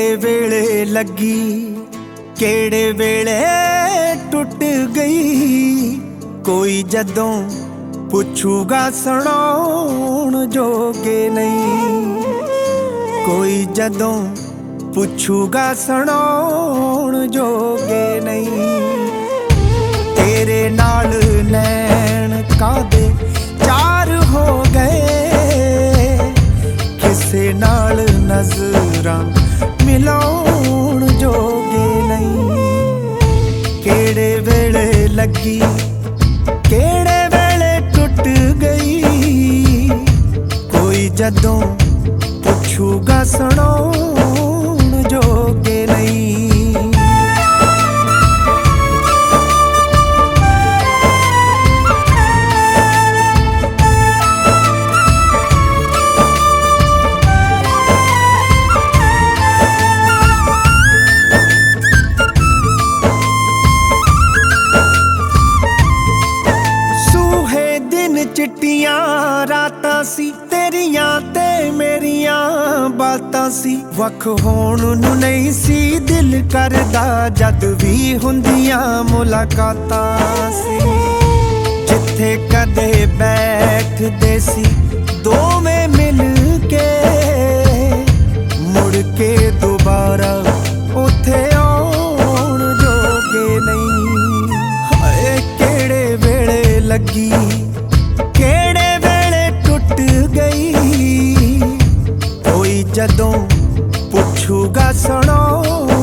ਕਿਹੜੇ ਵੇਲੇ ਲੱਗੀ, ਕਿਹੜੇ ਵੇਲੇ ਟੁੱਟ ਗਈ। ਕੋਈ ਜਦੋਂ ਪੁੱਛੂਗਾ ਸੁਣਾਉਣ ਜੋਗੇ ਨਹੀਂ, ਕੋਈ ਜਦੋਂ ਪੁੱਛੂਗਾ ਸੁਣਾਉਣ ਜੋਗੇ ਨਹੀਂ। ਤੇਰੇ ਨਾਲ ਨੈਣ ਕਾਦੇ ਚਾਰ ਹੋ ਗਏ, ਕਿਸੇ ਨਾਲ ਨਜ਼ਰਾਂ ਮਿਲਾਉਣ ਜੋਗੇ ਨਹੀਂ। ਕਿਹੜੇ ਵੇਲੇ ਲੱਗੀ, ਕਿਹੜੇ ਵੇਲੇ ਟੁੱਟ ਗਈ। ਕੋਈ ਜਦੋਂ ਪੁੱਛੂਗਾ ਸੁਣਾਉਣ ਜੋਗੇ ਨਹੀਂ। ਚਿੱਟੀਆਂ ਰਾਤਾਂ ਸੀ ਤੇਰੀਆਂ ਤੇ ਮੇਰੀਆਂ ਬਾਤਾਂ ਸੀ। ਵੱਖ ਹੋਣ ਨੂੰ ਨਹੀਂ ਸੀ ਦਿਲ ਕਰਦਾ, ਜਦ ਵੀ ਹੁੰਦੀਆਂ ਮੁਲਾਕਾਤਾਂ ਸੀ। ਜਿੱਥੇ ਕਦੇ ਬੈਠਦੇ ਸੀ ਦੋਵੇਂ ਮਿਲ ਕੇ, ਮੁੜ ਕੇ ਦੁਬਾਰਾ ਉੱਥੇ ਆਉਣ ਜੋਗੇ ਨਹੀਂ। ਹਾਏ ਕਿਹੜੇ ਵੇਲੇ ਲੱਗੀ, ਕਿਹੜੇ ਵੇਲੇ ਟੁੱਟ ਗਈ। ਕੋਈ ਜਦੋਂ ਪੁੱਛੂਗਾ ਸੁਣਾਓ